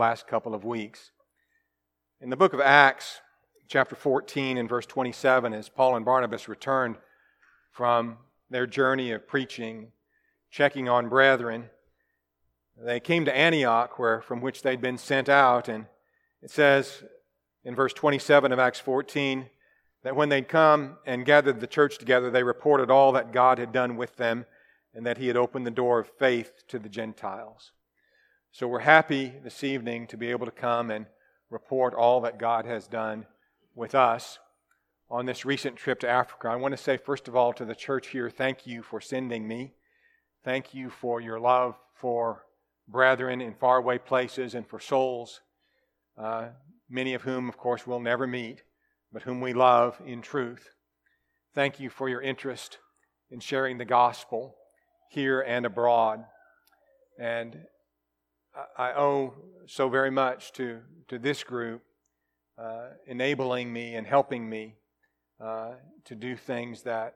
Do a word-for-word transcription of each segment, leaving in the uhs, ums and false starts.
last couple of weeks. In the book of Acts, chapter fourteen and verse twenty-seven, as Paul and Barnabas returned from their journey of preaching, checking on brethren, they came to Antioch, where from which they'd been sent out, and it says in verse twenty-seven of Acts fourteen that when they'd come and gathered the church together, they reported all that God had done with them and that He had opened the door of faith to the Gentiles. So we're happy this evening to be able to come and report all that God has done with us on this recent trip to Africa. I want to say, first of all, to the church here, thank you for sending me. Thank you for your love for brethren in faraway places and for souls, uh, many of whom, of course, we'll never meet, but whom we love in truth. Thank you for your interest in sharing the gospel here and abroad. And I owe so very much to, to this group uh, enabling me and helping me uh, to do things that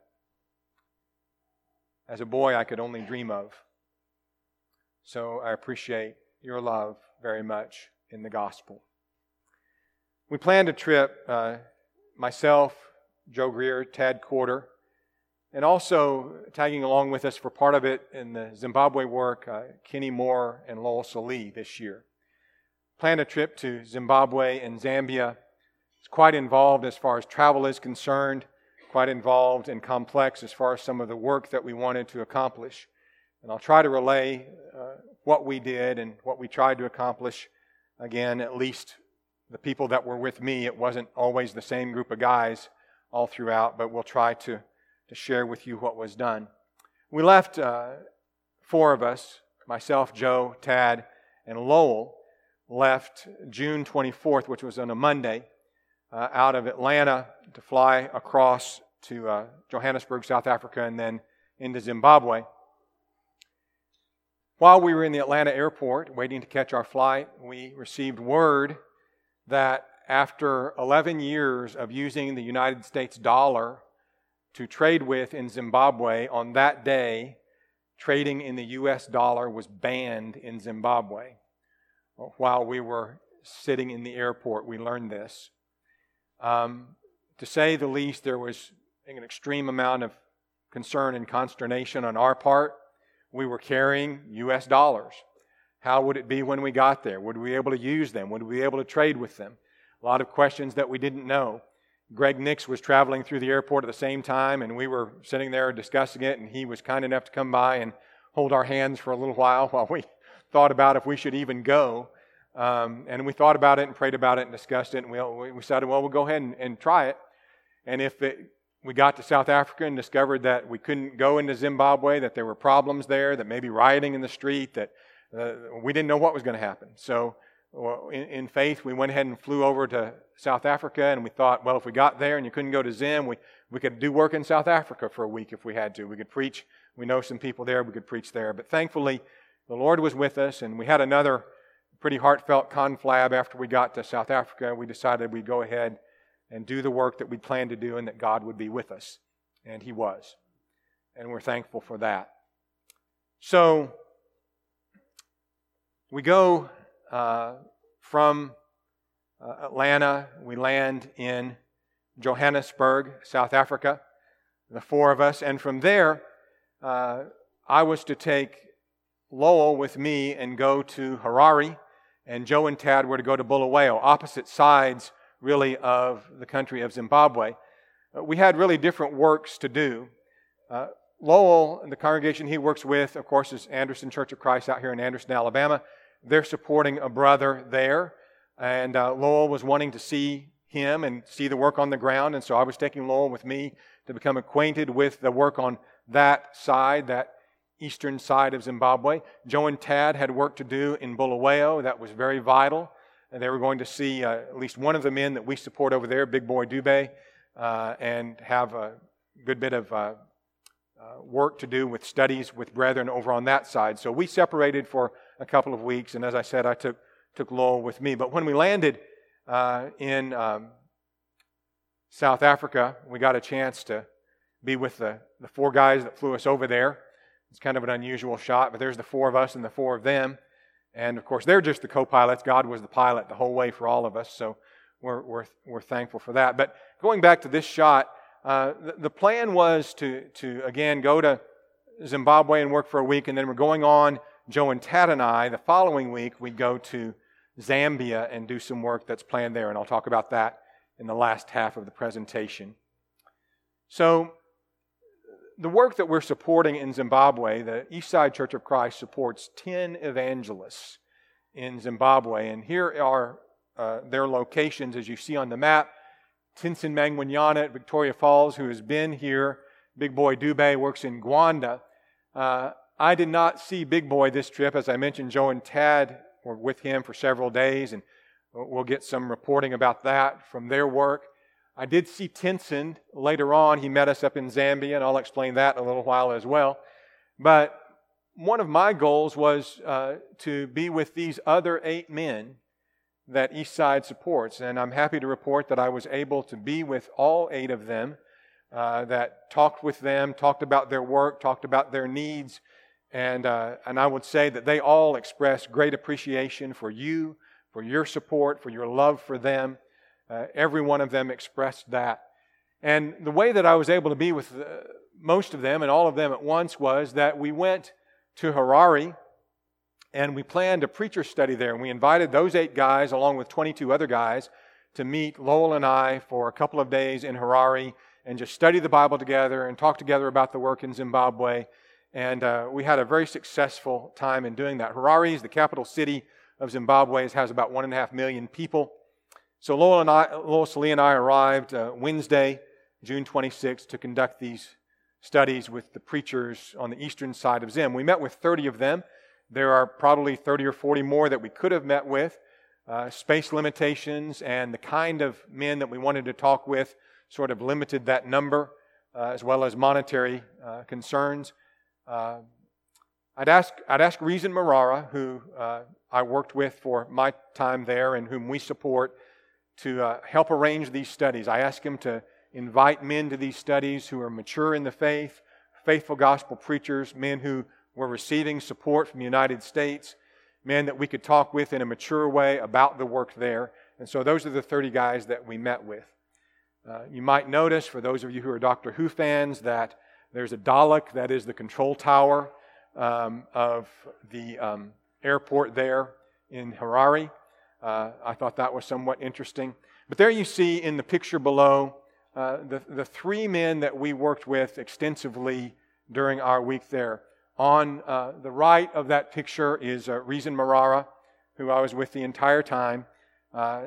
as a boy I could only dream of. So I appreciate your love very much in the gospel. We planned a trip, uh, myself, Joe Greer, Tad Corder, and also tagging along with us for part of it in the Zimbabwe work, uh, Kenny Moore and Lowell Salee this year. Planned a trip to Zimbabwe and Zambia. It's quite involved as far as travel is concerned, quite involved and complex as far as some of the work that we wanted to accomplish. And I'll try to relay uh, what we did and what we tried to accomplish. Again, at least the people that were with me, it wasn't always the same group of guys all throughout, but we'll try to, to share with you what was done. We left, uh, four of us, myself, Joe, Tad, and Lowell, left June twenty-fourth, which was on a Monday, uh, out of Atlanta to fly across to uh, Johannesburg, South Africa, and then into Zimbabwe. While we were in the Atlanta airport waiting to catch our flight, we received word that after eleven years of using the United States dollar to trade with in Zimbabwe, on that day, trading in the U S dollar was banned in Zimbabwe. While we were sitting in the airport, we learned this. Um, to say the least, there was an extreme amount of concern and consternation on our part. We were carrying U S dollars. How would it be when we got there? Would we be able to use them? Would we be able to trade with them? A lot of questions that we didn't know. Greg Nix was traveling through the airport at the same time, and we were sitting there discussing it, and he was kind enough to come by and hold our hands for a little while while we thought about if we should even go. Um, and we thought about it and prayed about it and discussed it, and we, we decided, well, we'll go ahead and, and try it. And if it, we got to South Africa and discovered that we couldn't go into Zimbabwe, that there were problems there, that maybe rioting in the street, that uh, we didn't know what was going to happen. So well, in, in faith, we went ahead and flew over to South Africa, and we thought, well, if we got there and you couldn't go to Zim, we, we could do work in South Africa for a week if we had to. We could preach. We know some people there. We could preach there. But thankfully, the Lord was with us, and we had another pretty heartfelt conflab after we got to South Africa. We decided we'd go ahead and do the work that we planned to do and that God would be with us. And He was. And we're thankful for that. So, we go uh, from uh, Atlanta. We land in Johannesburg, South Africa, the four of us. And from there, uh, I was to take Lowell with me and go to Harare. And Joe and Tad were to go to Bulawayo, opposite sides really of the country of Zimbabwe. Uh, we had really different works to do. Uh, Lowell and the congregation he works with, of course, is Anderson Church of Christ out here in Anderson, Alabama. They're supporting a brother there. And uh, Lowell was wanting to see him and see the work on the ground. And so I was taking Lowell with me to become acquainted with the work on that side, that eastern side of Zimbabwe. Joe and Tad had work to do in Bulawayo. That was very vital. And they were going to see uh, at least one of the men that we support over there, Big Boy Dube, uh, and have a good bit of uh, uh, work to do with studies with brethren over on that side. So we separated for a couple of weeks, and as I said, I took took Lowell with me. But when we landed uh, in um, South Africa, we got a chance to be with the, the four guys that flew us over there. It's kind of an unusual shot, but there's the four of us and the four of them. And of course, they're just the co-pilots. God was the pilot the whole way for all of us, so we're we're we're thankful for that. But going back to this shot, uh, the, the plan was to to again go to Zimbabwe and work for a week, and then we're going on. Joe and Tad and I, the following week, we'd go to Zambia and do some work that's planned there, and I'll talk about that in the last half of the presentation. So, the work that we're supporting in Zimbabwe, the Eastside Church of Christ supports ten evangelists in Zimbabwe, and here are uh, their locations as you see on the map. Tinson Mangwanyana at Victoria Falls, who has been here. Big Boy Dube works in Gwanda. Uh, I did not see Big Boy this trip. As I mentioned, Joe and Tad were with him for several days, and we'll get some reporting about that from their work. I did see Tinson later on. He met us up in Zambia, and I'll explain that in a little while as well. But one of my goals was uh, to be with these other eight men that Eastside supports, and I'm happy to report that I was able to be with all eight of them, uh, that talked with them, talked about their work, talked about their needs, and uh, and I would say that they all expressed great appreciation for you, for your support, for your love for them. Uh, every one of them expressed that. And the way that I was able to be with uh, most of them and all of them at once was that we went to Harare and we planned a preacher study there. And we invited those eight guys along with twenty-two other guys to meet Lowell and I for a couple of days in Harare and just study the Bible together and talk together about the work in Zimbabwe. And uh, we had a very successful time in doing that. Harare is the capital city of Zimbabwe. It has about one and a half million people. So Lowell and I, Lowell Salee and I arrived uh, Wednesday, June twenty-sixth, to conduct these studies with the preachers on the eastern side of Zim. We met with thirty of them. There are probably thirty or forty more that we could have met with. Uh, space limitations and the kind of men that we wanted to talk with sort of limited that number, uh, as well as monetary uh, concerns. Uh, I'd ask, I'd ask Reason Marara, who uh, I worked with for my time there and whom we support, to uh, help arrange these studies. I asked him to invite men to these studies who are mature in the faith, faithful gospel preachers, men who were receiving support from the United States, men that we could talk with in a mature way about the work there. And so those are the thirty guys that we met with. Uh, you might notice, for those of you who are Doctor Who fans, that there's a Dalek, that is the control tower um, of the um, airport there in Harare. Uh, I thought that was somewhat interesting. But there you see in the picture below uh, the, the three men that we worked with extensively during our week there. On uh, the right of that picture is uh, Reason Marara, who I was with the entire time. Uh,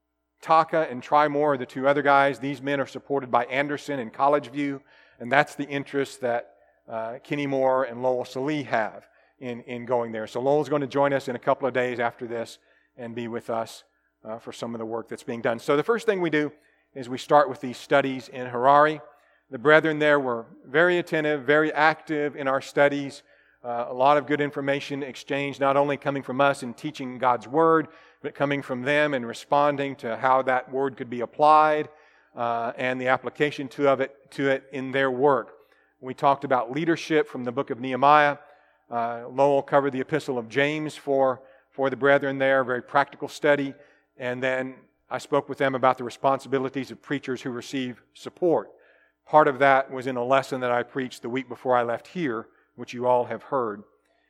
Taka and Try Moore are the two other guys. These men are supported by Anderson and College View, and that's the interest that uh, Kenny Moore and Lowell Salee have in, in going there. So Lowell's going to join us in a couple of days after this and be with us uh, for some of the work that's being done. So the first thing we do is we start with these studies in Harare. The brethren there were very attentive, very active in our studies. Uh, a lot of good information exchanged, not only coming from us in teaching God's Word, but coming from them and responding to how that Word could be applied uh, and the application to, of it, to it in their work. We talked about leadership from the book of Nehemiah. Uh, Lowell covered the epistle of James for for the brethren there, a very practical study. And then I spoke with them about the responsibilities of preachers who receive support. Part of that was in a lesson that I preached the week before I left here, which you all have heard.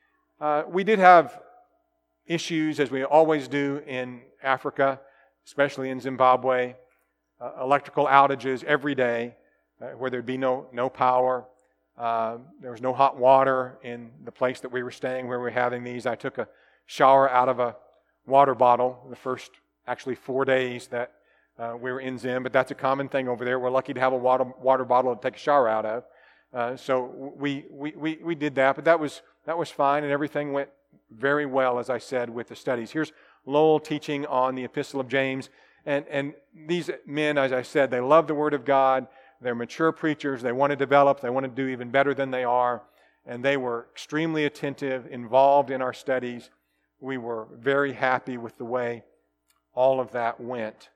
Uh, we did have issues, as we always do in Africa, especially in Zimbabwe, uh, electrical outages every day, uh, where there'd be no, no power. Uh, there was no hot water in the place that we were staying where we were having these. I took a shower out of a water bottle the first actually four days that uh, we were in Zim, but that's a common thing over there. We're lucky to have a water, water bottle to take a shower out of. Uh, so we, we, we, we did that, but that was, that was fine, and everything went very well, as I said, with the studies. Here's Lowell teaching on the Epistle of James, and, and these men, as I said, they love the Word of God. They're mature preachers. They want to develop. They want to do even better than they are, and they were extremely attentive, involved in our studies. We were very happy with the way all of that went.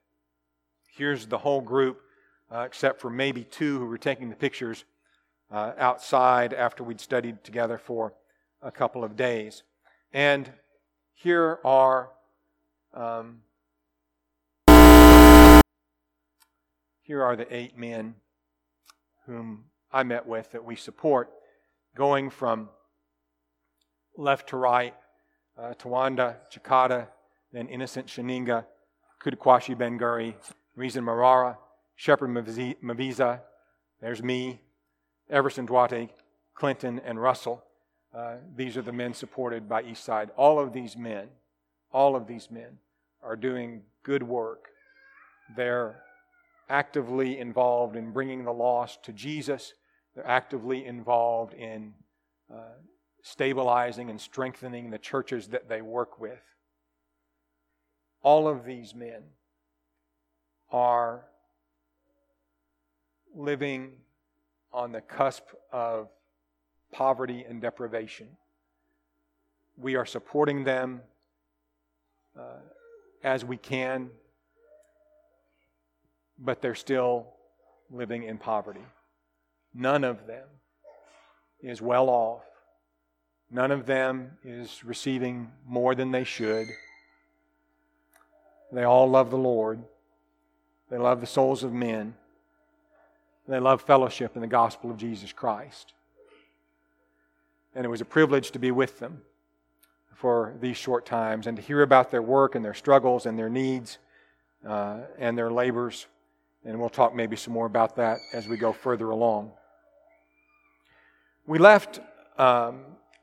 Here's the whole group, uh, except for maybe two who were taking the pictures uh, outside after we'd studied together for a couple of days. And here are um, here are the eight men whom I met with that we support, going from left to right, uh, Tawanda, Chakata, then Innocent Shaninga, Kudakwashi Ben-Guri, Reason Marara, Shepherd Maviza, there's me, Everson Duarte, Clinton, and Russell. Uh, these are the men supported by Eastside. All of these men, all of these men are doing good work. They're actively involved in bringing the lost to Jesus. They're actively involved in uh, stabilizing and strengthening the churches that they work with. All of these men are living on the cusp of poverty and deprivation. We are supporting them uh, as we can, but they're still living in poverty. None of them is well off. None of them is receiving more than they should. They all love the Lord. They love the souls of men. They love fellowship in the gospel of Jesus Christ. And it was a privilege to be with them for these short times and to hear about their work and their struggles and their needs uh, and their labors. And we'll talk maybe some more about that as we go further along. We left um,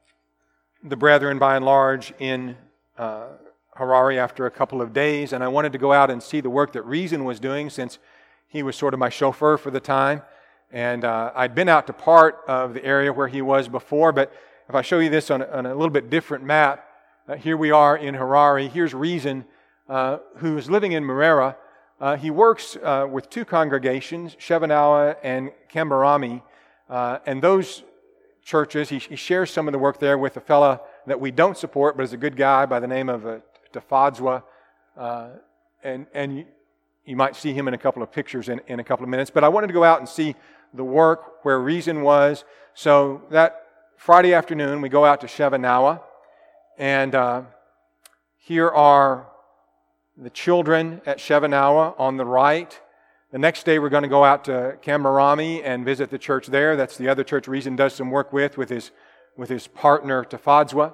the brethren by and large in uh, Harare after a couple of days, and I wanted to go out and see the work that Reason was doing since he was sort of my chauffeur for the time. And uh, I'd been out to part of the area where he was before, but if I show you this on a, on a little bit different map, uh, here we are in Harare. Here's Reason, uh, who is living in Marera. Uh, he works uh, with two congregations, Shevanawa and Kambarami, uh, and those churches, he, he shares some of the work there with a fella that we don't support, but is a good guy by the name of uh, Tafadzwa, uh, and and you, you might see him in a couple of pictures in, in a couple of minutes. But I wanted to go out and see the work where Reason was. So that Friday afternoon, we go out to Shevanawa, and uh, here are the children at Shevanawa on the right. The next day, we're going to go out to Kambarami and visit the church there. That's the other church Reason does some work with, with his, with his partner, Tafadzwa.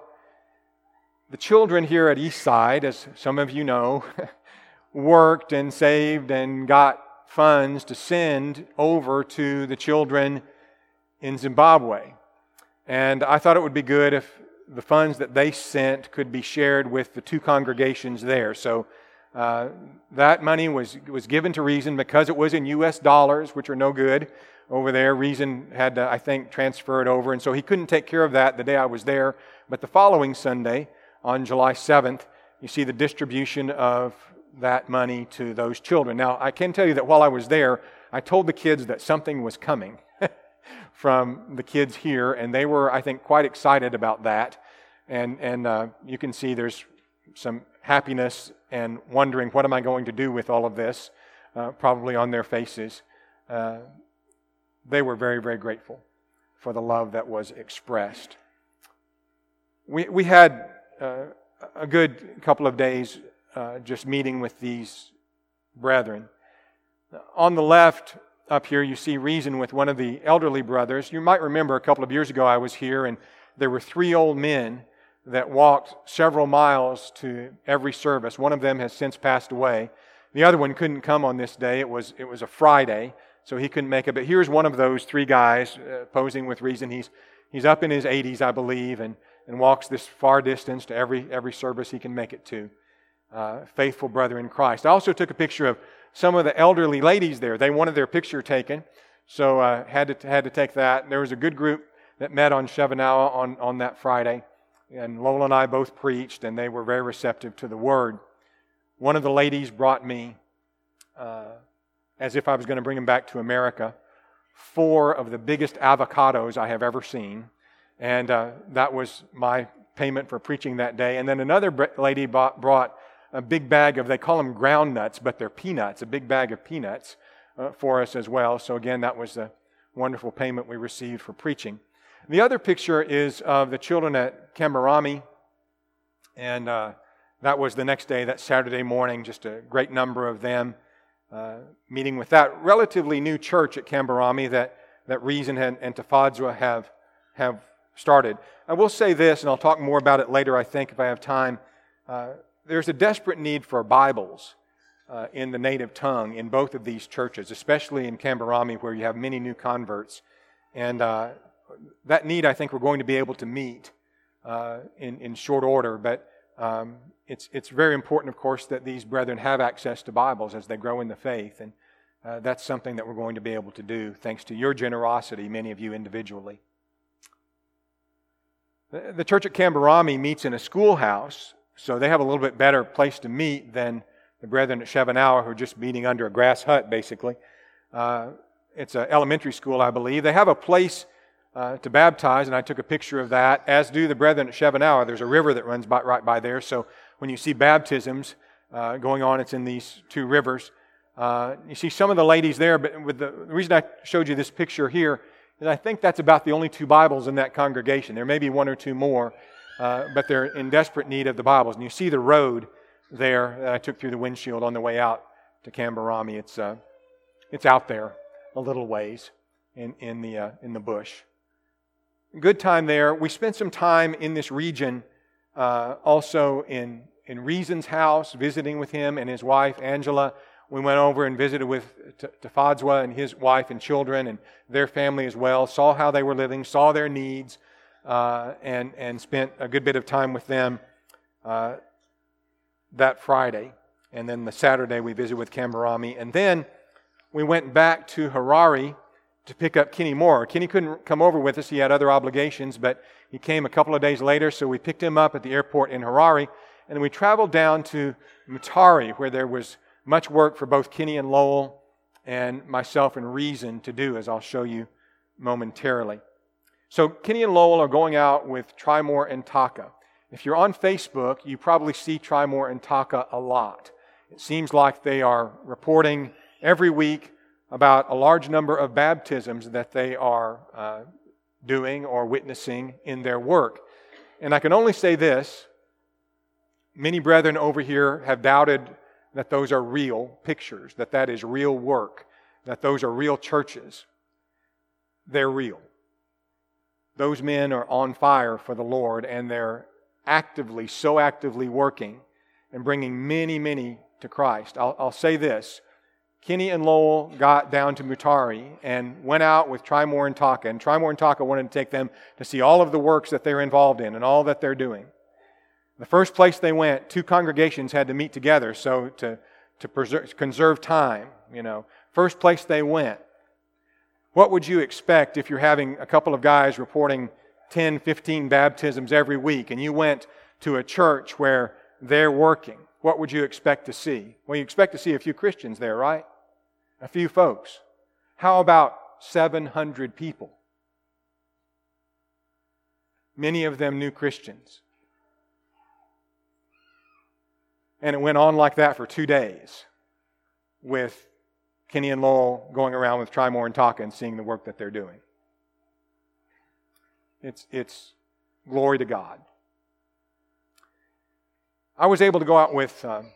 The children here at Eastside, as some of you know, worked and saved and got funds to send over to the children in Zimbabwe. And I thought it would be good if the funds that they sent could be shared with the two congregations there. So uh, that money was, was given to Reason because it was in U S dollars, which are no good over there. Reason had to, I think, transfer it over. And so he couldn't take care of that the day I was there. But the following Sunday, on July seventh, you see the distribution of that money to those children. Now, I can tell you that while I was there, I told the kids that something was coming from the kids here, and they were, I think, quite excited about that. And, and uh, you can see there's some happiness and wondering, what am I going to do with all of this, uh, probably on their faces. Uh, they were very, very grateful for the love that was expressed. We, we had Uh, a good couple of days uh, just meeting with these brethren. On the left up here you see Reason with one of the elderly brothers. You might remember a couple of years ago I was here and there were three old men that walked several miles to every service. One of them has since passed away. The other one couldn't come on this day. It was, it was a Friday, so he couldn't make it. But here's one of those three guys uh, posing with Reason. He's, he's up in his eighties, I believe, and and walks this far distance to every every service he can make it to. Uh, faithful brother in Christ. I also took a picture of some of the elderly ladies there. They wanted their picture taken, so I uh, had to had to take that. There was a good group that met on Shevanawa on, on that Friday, and Lola and I both preached, and they were very receptive to the Word. One of the ladies brought me, uh, as if I was going to bring them back to America, four of the biggest avocados I have ever seen. And uh, that was my payment for preaching that day. And then another lady bought, brought a big bag of, they call them ground nuts, but they're peanuts, a big bag of peanuts uh, for us as well. So again, that was a wonderful payment we received for preaching. The other picture is of the children at Kambarami. And uh, that was the next day, that Saturday morning, just a great number of them uh, meeting with that relatively new church at Kambarami that, that Reason and, and Tafadzwa have, have started. I will say this, and I'll talk more about it later, I think, if I have time. Uh, there's a desperate need for Bibles uh, in the native tongue in both of these churches, especially in Kambarami, where you have many new converts. And uh, that need, I think, we're going to be able to meet uh, in, in short order. But um, it's, it's very important, of course, that these brethren have access to Bibles as they grow in the faith. And uh, that's something that we're going to be able to do, thanks to your generosity, many of you individually. The, the church at Kambarami meets in a schoolhouse, so they have a little bit better place to meet than the brethren at Shevanawa, who are just meeting under a grass hut, basically. Uh, it's an elementary school, I believe. They have a place uh, to baptize, and I took a picture of that, as do the brethren at Shevanawa. There's a river that runs by, right by there, so when you see baptisms uh, going on, it's in these two rivers. Uh, you see some of the ladies there, but with the, the reason I showed you this picture here is I think that's about the only two Bibles in that congregation. There may be one or two more, uh, but they're in desperate need of the Bibles. And you see the road there that I took through the windshield on the way out to Kambarami. It's uh, it's out there a little ways in in the uh, in the bush. Good time there. We spent some time in this region, uh, also in in Reason's house, visiting with him and his wife Angela. We went over and visited with Tafadzwa and his wife and children and their family as well. Saw how they were living, saw their needs, uh, and and spent a good bit of time with them uh, that Friday. And then the Saturday we visited with Kambarami. And then we went back to Harare to pick up Kenny Moore. Kenny couldn't come over with us. He had other obligations, but he came a couple of days later, so we picked him up at the airport in Harare. And we traveled down to Mutare, where there was much work for both Kenny and Lowell and myself and Reason to do, as I'll show you momentarily. So Kenny and Lowell are going out with Trimore and Taka. If you're on Facebook, you probably see Trimore and Taka a lot. It seems like they are reporting every week about a large number of baptisms that they are uh, doing or witnessing in their work. And I can only say this: many brethren over here have doubted that those are real pictures, that that is real work, that those are real churches. They're real. Those men are on fire for the Lord, and they're actively, so actively working and bringing many, many to Christ. I'll, I'll say this. Kenny and Lowell got down to Mutare and went out with Trimore and Taka, and Trimore and Taka wanted to take them to see all of the works that they're involved in and all that they're doing. The first place they went, two congregations had to meet together, so to, to preserve, conserve time, you know. First place they went. What would you expect if you're having a couple of guys reporting ten, fifteen baptisms every week, and you went to a church where they're working? What would you expect to see? Well, you expect to see a few Christians there, right? A few folks. How about seven hundred people? Many of them new Christians. And it went on like that for two days with Kenny and Lowell going around with Trimore and Taka and seeing the work that they're doing. It's, it's glory to God. I was able to go out with um,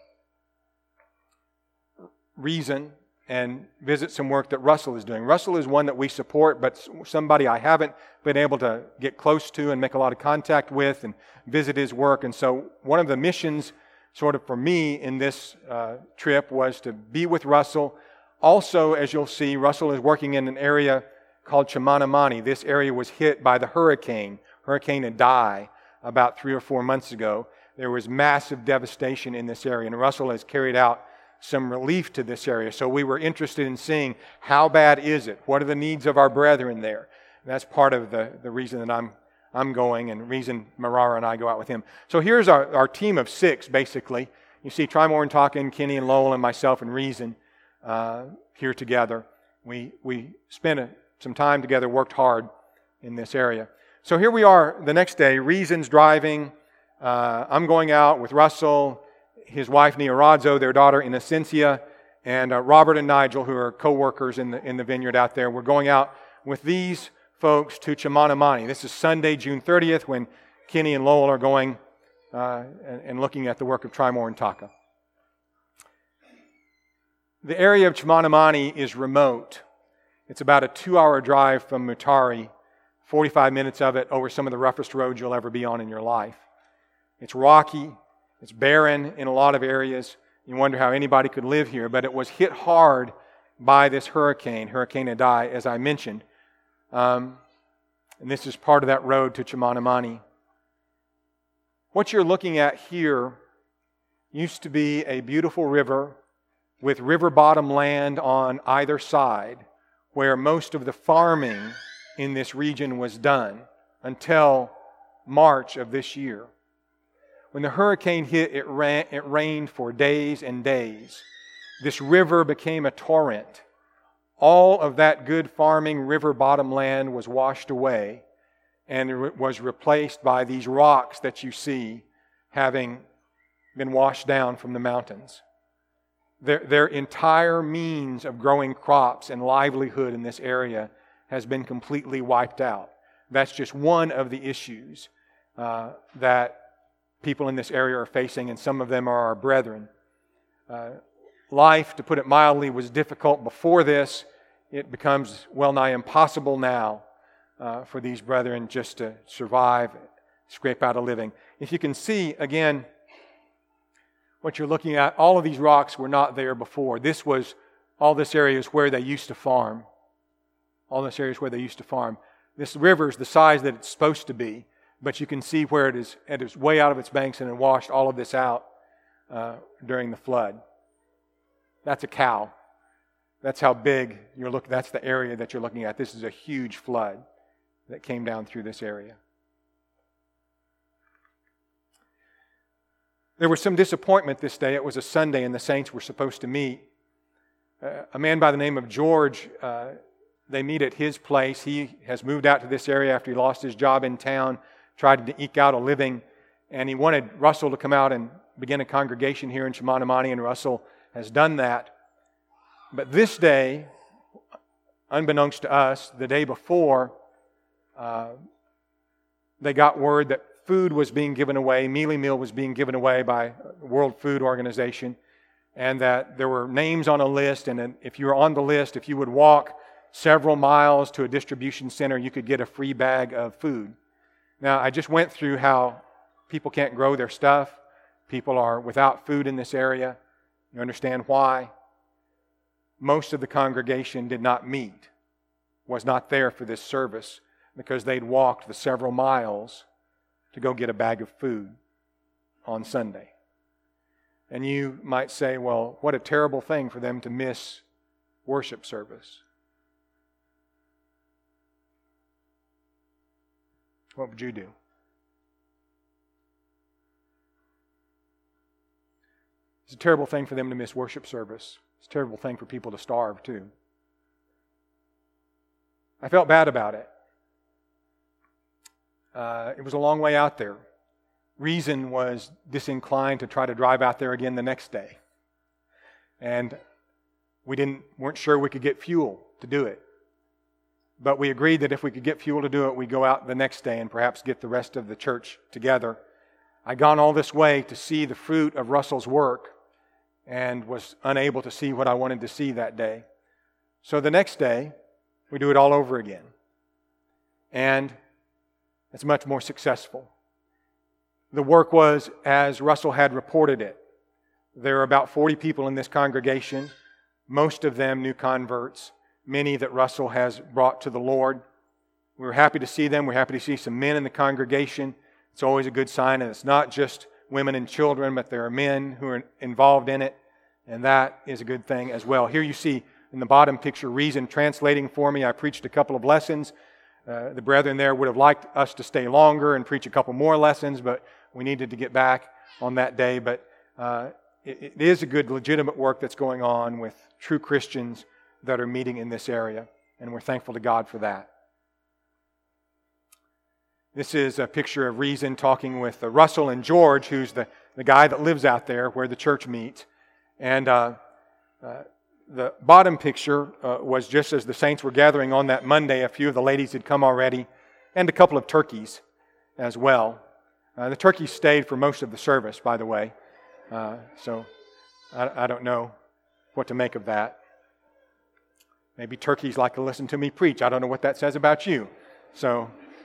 Reason and visit some work that Russell is doing. Russell is one that we support, but somebody I haven't been able to get close to and make a lot of contact with and visit his work. And so one of the missions sort of for me in this uh, trip was to be with Russell. Also, as you'll see, Russell is working in an area called Chimanimani. This area was hit by the hurricane, Hurricane Idai, about three or four months ago. There was massive devastation in this area, and Russell has carried out some relief to this area. So we were interested in seeing how bad is it? What are the needs of our brethren there? And that's part of the, the reason that I'm I'm going, and reason Marara and I go out with him. So here's our, our team of six, basically. You see Trimore and Taka and Kenny and Lowell and myself and Reason uh, here together. We we spent a, some time together, worked hard in this area. So here we are the next day. Reason's driving. Uh, I'm going out with Russell, his wife Neorazzo, their daughter Innocencia, and uh, Robert and Nigel, who are co-workers in the, in the vineyard out there. We're going out with these folks to Chimanimani. This is Sunday, June thirtieth, when Kenny and Lowell are going uh, and, and looking at the work of Tri Morin Taka. The area of Chimanimani is remote. It's about a two-hour drive from Mutare, forty-five minutes of it over some of the roughest roads you'll ever be on in your life. It's rocky, it's barren in a lot of areas. You wonder how anybody could live here, but it was hit hard by this hurricane, Hurricane Idai, as I mentioned. Um, and this is part of that road to Chimanimani. What you're looking at here used to be a beautiful river with river bottom land on either side, where most of the farming in this region was done until March of this year. When the hurricane hit, it, ran, it rained for days and days. This river became a torrent. All of that good farming river bottom land was washed away and was replaced by these rocks that you see having been washed down from the mountains. Their, their entire means of growing crops and livelihood in this area has been completely wiped out. That's just one of the issues uh, that people in this area are facing, and some of them are our brethren. Uh, life, to put it mildly, was difficult before this. It becomes well nigh impossible now uh, for these brethren just to survive, scrape out a living. If you can see, again, what you're looking at, all of these rocks were not there before. This was, all this area is where they used to farm. All this area is where they used to farm. This river is the size that it's supposed to be, but you can see where it is, it is way out of its banks and it washed all of this out uh, during the flood. That's a cow. That's how big you're looking. That's the area that you're looking at. This is a huge flood that came down through this area. There was some disappointment this day. It was a Sunday and the saints were supposed to meet. Uh, a man by the name of George, uh, they meet at his place. He has moved out to this area after he lost his job in town, tried to eke out a living, and he wanted Russell to come out and begin a congregation here in Chimanimani, and Russell has done that. But this day, unbeknownst to us, the day before, uh, they got word that food was being given away, mealie meal was being given away by the World Food Organization, and that there were names on a list, and if you were on the list, if you would walk several miles to a distribution center, you could get a free bag of food. Now, I just went through how people can't grow their stuff. People are without food in this area. You understand why? Most of the congregation did not meet, was not there for this service, because they'd walked the several miles to go get a bag of food on Sunday. And you might say, well, what a terrible thing for them to miss worship service. What would you do? It's a terrible thing for them to miss worship service. It's a terrible thing for people to starve, too. I felt bad about it. Uh, it was a long way out there. Reason was disinclined to try to drive out there again the next day. And we didn't weren't sure we could get fuel to do it. But we agreed that if we could get fuel to do it, we'd go out the next day and perhaps get the rest of the church together. I'd gone all this way to see the fruit of Russell's work and was unable to see what I wanted to see that day. So the next day, we do it all over again. And it's much more successful. The work was as Russell had reported it. There are about forty people in this congregation, most of them new converts, many that Russell has brought to the Lord. We were happy to see them. We're happy to see some men in the congregation. It's always a good sign, and it's not just women and children, but there are men who are involved in it, and that is a good thing as well. Here you see in the bottom picture, Reason translating for me. I preached a couple of lessons. Uh, the brethren there would have liked us to stay longer and preach a couple more lessons, but we needed to get back on that day. But uh, it, it is a good, legitimate work that's going on with true Christians that are meeting in this area, and we're thankful to God for that. This is a picture of Reason talking with uh, Russell and George, who's the, the guy that lives out there where the church meets. And uh, uh, the bottom picture uh, was just as the saints were gathering on that Monday. A few of the ladies had come already, and a couple of turkeys as well. Uh, the turkey stayed for most of the service, by the way. Uh, so I, I don't know what to make of that. Maybe turkeys like to listen to me preach. I don't know what that says about you. So,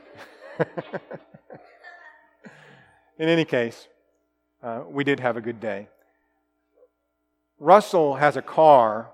in any case, uh, we did have a good day. Russell has a car,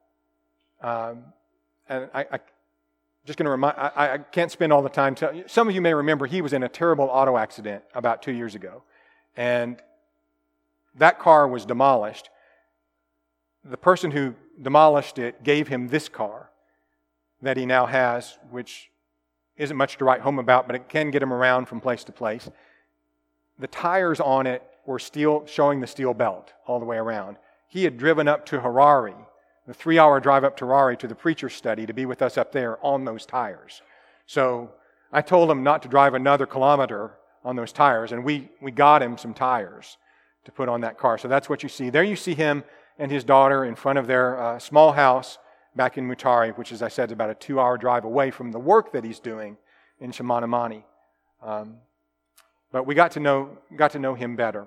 um, and I, I just going to remind. I, I can't spend all the time. Tell, some of you may remember he was in a terrible auto accident about two years ago, and that car was demolished. The person who demolished it gave him this car that he now has, which isn't much to write home about, but it can get him around from place to place. The tires on it were steel, showing the steel belt all the way around. He had driven up to Harare, the three-hour drive up to Harare to the preacher's study to be with us up there on those tires. So I told him not to drive another kilometer on those tires, and we, we got him some tires to put on that car. So that's what you see. There you see him and his daughter in front of their uh, small house back in Mutare, which, as I said, is about a two-hour drive away from the work that he's doing in Shamanamani. Um, but we got to know got to know him better.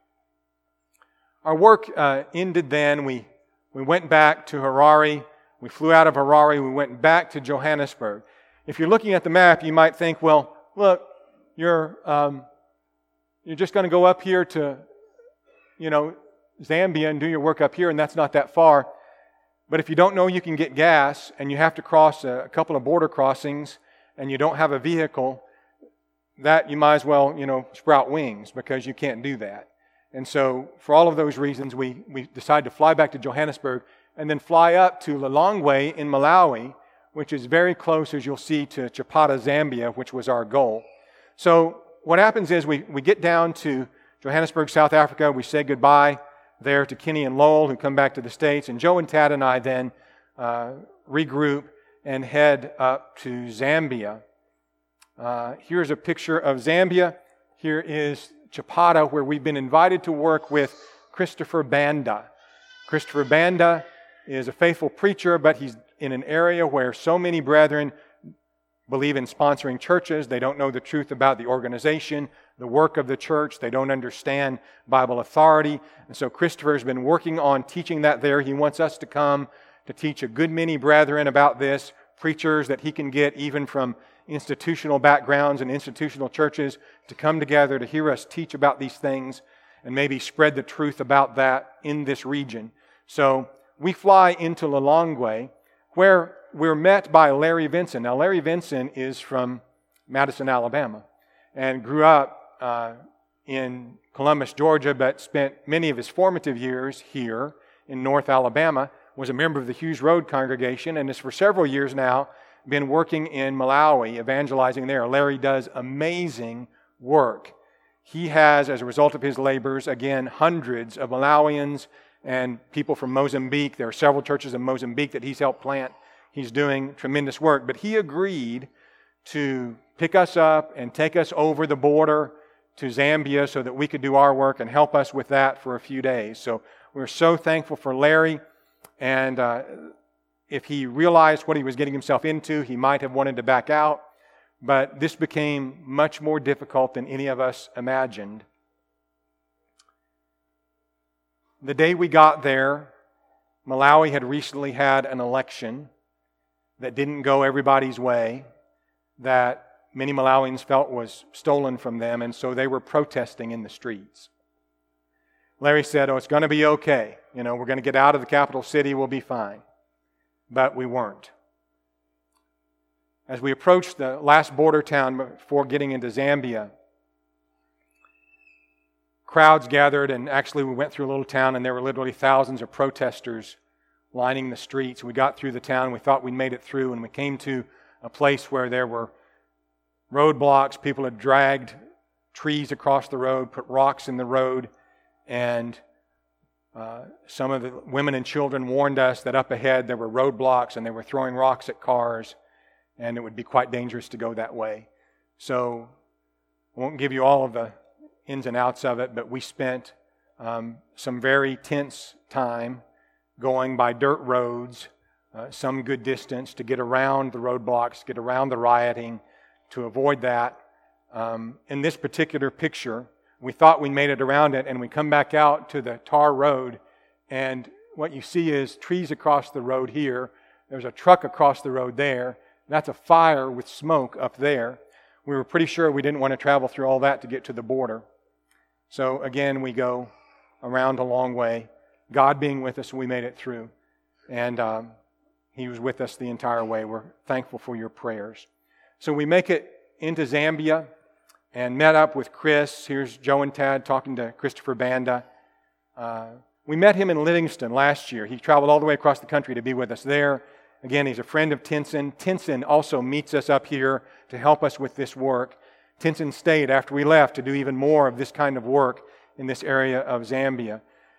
Our work uh, ended then. We we went back to Harare. We flew out of Harare. We went back to Johannesburg. If you're looking at the map, you might think, well, look, you're um, you're just going to go up here to, you know, Zambia and do your work up here, and that's not that far. But if you don't know you can get gas and you have to cross a, a couple of border crossings and you don't have a vehicle, that you might as well, you know, sprout wings, because you can't do that. And so for all of those reasons, we, we decided to fly back to Johannesburg and then fly up to Lilongwe in Malawi, which is very close, as you'll see, to Chapata, Zambia, which was our goal. So what happens is we, we get down to Johannesburg, South Africa. We say goodbye there to Kenny and Lowell, who come back to the States. And Joe and Tad and I then uh, regroup and head up to Zambia. Uh, here's a picture of Zambia. Here is Chapata, where we've been invited to work with Christopher Banda. Christopher Banda is a faithful preacher, but he's in an area where so many brethren believe in sponsoring churches. They don't know the truth about the organization, the work of the church. They don't understand Bible authority. And so Christopher has been working on teaching that there. He wants us to come to teach a good many brethren about this, preachers that he can get even from institutional backgrounds and institutional churches to come together to hear us teach about these things and maybe spread the truth about that in this region. So we fly into Lilongwe, where we're met by Larry Vinson. Now, Larry Vinson is from Madison, Alabama, and grew up uh, in Columbus, Georgia, but spent many of his formative years here in North Alabama, was a member of the Hughes Road congregation, and has for several years now been working in Malawi, evangelizing there. Larry does amazing work. He has, as a result of his labors, again, hundreds of Malawians and people from Mozambique. There are several churches in Mozambique that he's helped plant. He's doing tremendous work. But he agreed to pick us up and take us over the border to Zambia so that we could do our work and help us with that for a few days. So we're so thankful for Larry. And uh, if he realized what he was getting himself into, he might have wanted to back out. But this became much more difficult than any of us imagined. The day we got there, Malawi had recently had an election that didn't go everybody's way, that many Malawians felt was stolen from them, and so they were protesting in the streets. Larry said, oh, it's going to be okay. You know, we're going to get out of the capital city, we'll be fine. But we weren't. As we approached the last border town before getting into Zambia, crowds gathered, and actually we went through a little town and there were literally thousands of protesters lining the streets. We got through the town, we thought we'd made it through, and we came to a place where there were roadblocks. People had dragged trees across the road, put rocks in the road, and uh, some of the women and children warned us that up ahead there were roadblocks and they were throwing rocks at cars, and it would be quite dangerous to go that way. So I won't give you all of the ins and outs of it, but we spent um, some very tense time going by dirt roads, uh, some good distance to get around the roadblocks, get around the rioting, to avoid that. Um, in this particular picture, we thought we made it around it, and we come back out to the tar road, and what you see is trees across the road here. There's a truck across the road there. That's a fire with smoke up there. We were pretty sure we didn't want to travel through all that to get to the border. So again, we go around a long way. God being with us, we made it through. And um, He was with us the entire way. We're thankful for your prayers. So we make it into Zambia and met up with Chris. Here's Joe and Tad talking to Christopher Banda. Uh, we met him in Livingston last year. He traveled all the way across the country to be with us there. Again, he's a friend of Tinson. Tinson also meets us up here to help us with this work. Tinson stayed after we left to do even more of this kind of work in this area of Zambia.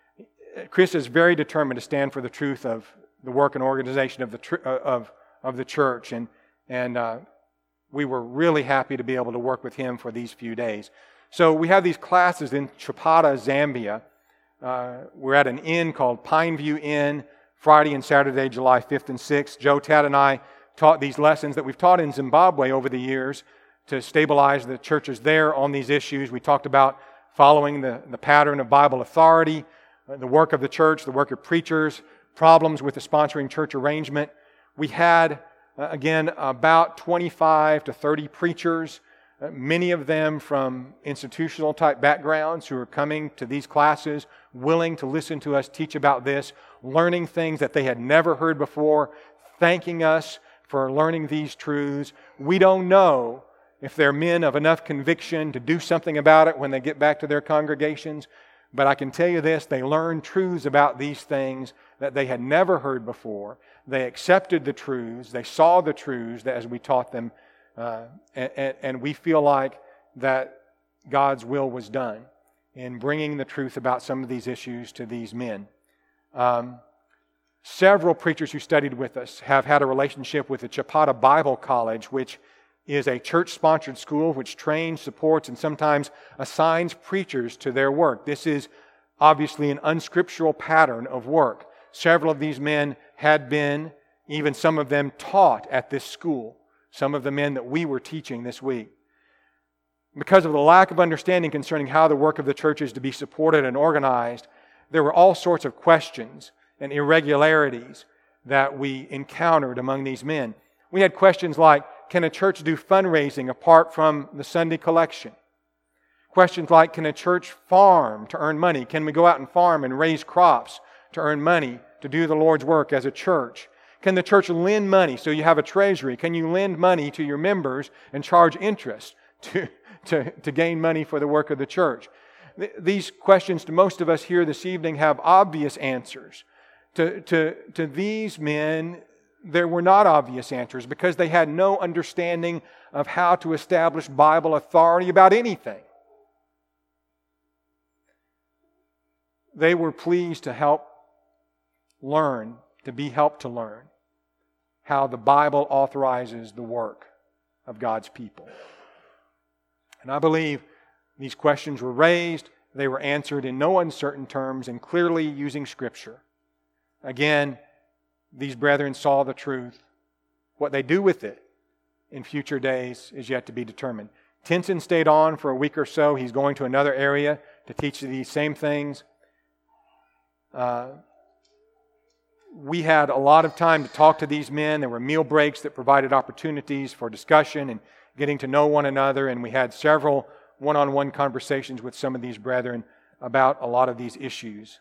Chris is very determined to stand for the truth of the work and organization of the tr- of of the church, and and uh, we were really happy to be able to work with him for these few days. So we have these classes in Chapata, Zambia. Uh, we're at an inn called Pineview Inn, Friday and Saturday, July fifth and sixth. Joe, Tad, and I taught these lessons that we've taught in Zimbabwe over the years to stabilize the churches there on these issues. We talked about following the, the pattern of Bible authority, the work of the church, the work of preachers, problems with the sponsoring church arrangement. We had, uh, again, about twenty-five to thirty preachers, uh, many of them from institutional type backgrounds who are coming to these classes, willing to listen to us teach about this, learning things that they had never heard before, thanking us for learning these truths. We don't know if they're men of enough conviction to do something about it when they get back to their congregations. But I can tell you this, they learned truths about these things that they had never heard before. They accepted the truths. They saw the truths that as we taught them. Uh, and, and we feel like that God's will was done in bringing the truth about some of these issues to these men. Um, several preachers who studied with us have had a relationship with the Chapata Bible College, which is a church-sponsored school which trains, supports, and sometimes assigns preachers to their work. This is obviously an unscriptural pattern of work. Several of these men had been, even some of them, taught at this school. Some of the men that we were teaching this week. Because of the lack of understanding concerning how the work of the church is to be supported and organized, there were all sorts of questions and irregularities that we encountered among these men. We had questions like, can a church do fundraising apart from the Sunday collection? Questions like, can a church farm to earn money? Can we go out and farm and raise crops to earn money to do the Lord's work as a church? Can the church lend money so you have a treasury? Can you lend money to your members and charge interest to, to, to gain money for the work of the church? Th- these questions to most of us here this evening have obvious answers. To, to, to these men, there were not obvious answers because they had no understanding of how to establish Bible authority about anything. They were pleased to help learn, to be helped to learn how the Bible authorizes the work of God's people. And I believe these questions were raised, they were answered in no uncertain terms and clearly using Scripture. Again, these brethren saw the truth. What they do with it in future days is yet to be determined. Tinson stayed on for a week or so. He's going to another area to teach these same things. Uh, we had a lot of time to talk to these men. There were meal breaks that provided opportunities for discussion and getting to know one another. And we had several one-on-one conversations with some of these brethren about a lot of these issues.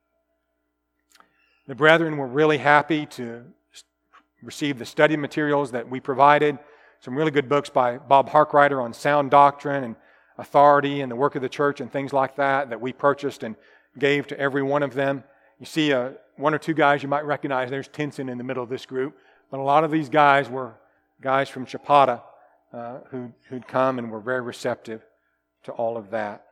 The brethren were really happy to receive the study materials that we provided. Some really good books by Bob Harkrider on sound doctrine and authority and the work of the church and things like that that we purchased and gave to every one of them. You see uh, one or two guys you might recognize. There's Tinson in the middle of this group. But a lot of these guys were guys from Chapata uh, who, who'd come and were very receptive to all of that.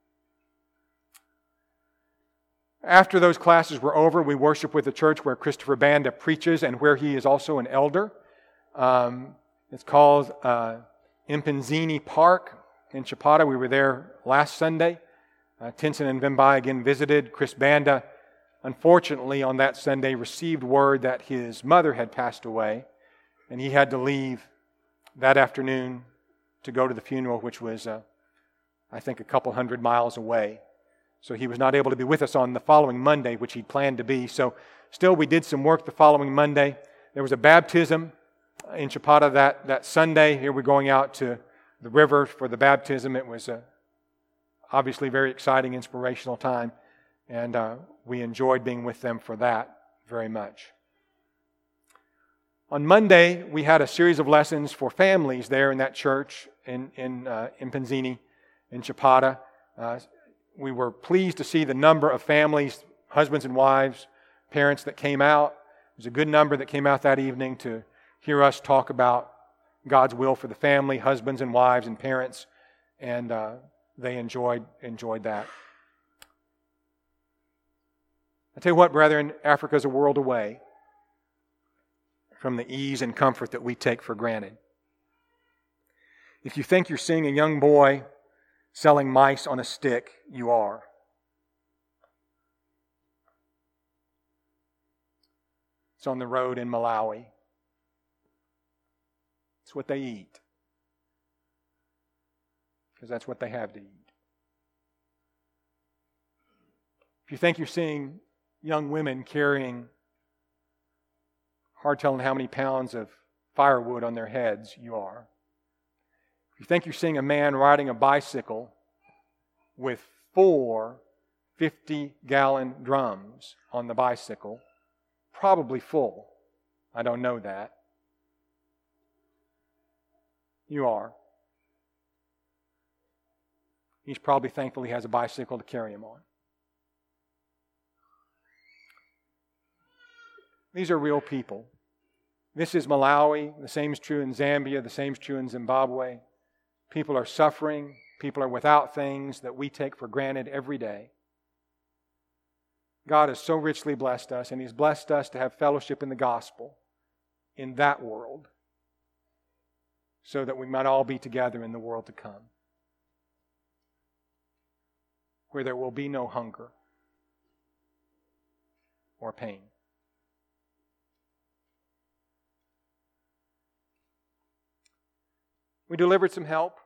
After those classes were over, we worship with the church where Christopher Banda preaches and where he is also an elder. Um, it's called uh, Impenzini Park in Chapata. We were there last Sunday. Uh, Tinson and Vimbai again visited. Chris Banda, unfortunately, on that Sunday received word that his mother had passed away, and he had to leave that afternoon to go to the funeral, which was, uh, I think, a couple hundred miles away. So he was not able to be with us on the following Monday, which he'd planned to be. So still, we did some work the following Monday. There was a baptism in Chapada that, that Sunday. Here we're going out to the river for the baptism. It was a obviously very exciting, inspirational time. And uh, we enjoyed being with them for that very much. On Monday, we had a series of lessons for families there in that church in, in, uh, in Penzini, in Chapada. Uh, we were pleased to see the number of families, husbands and wives, parents that came out. There was a good number that came out that evening to hear us talk about God's will for the family, husbands and wives and parents, and uh, they enjoyed enjoyed that. I tell you what, brethren, Africa is a world away from the ease and comfort that we take for granted. If you think you're seeing a young boy selling mice on a stick, you are. It's on the road in Malawi. It's what they eat, because that's what they have to eat. If you think you're seeing young women carrying, hard telling how many pounds of firewood on their heads, you are. If you think you're seeing a man riding a bicycle with four fifty-gallon drums on the bicycle, probably full, I don't know that, you are. He's probably thankful he has a bicycle to carry him on. These are real people. This is Malawi. The same is true in Zambia. The same is true in Zimbabwe. People are suffering. People are without things that we take for granted every day. God has so richly blessed us, and He's blessed us to have fellowship in the gospel in that world so that we might all be together in the world to come, where there will be no hunger or pain. We delivered some help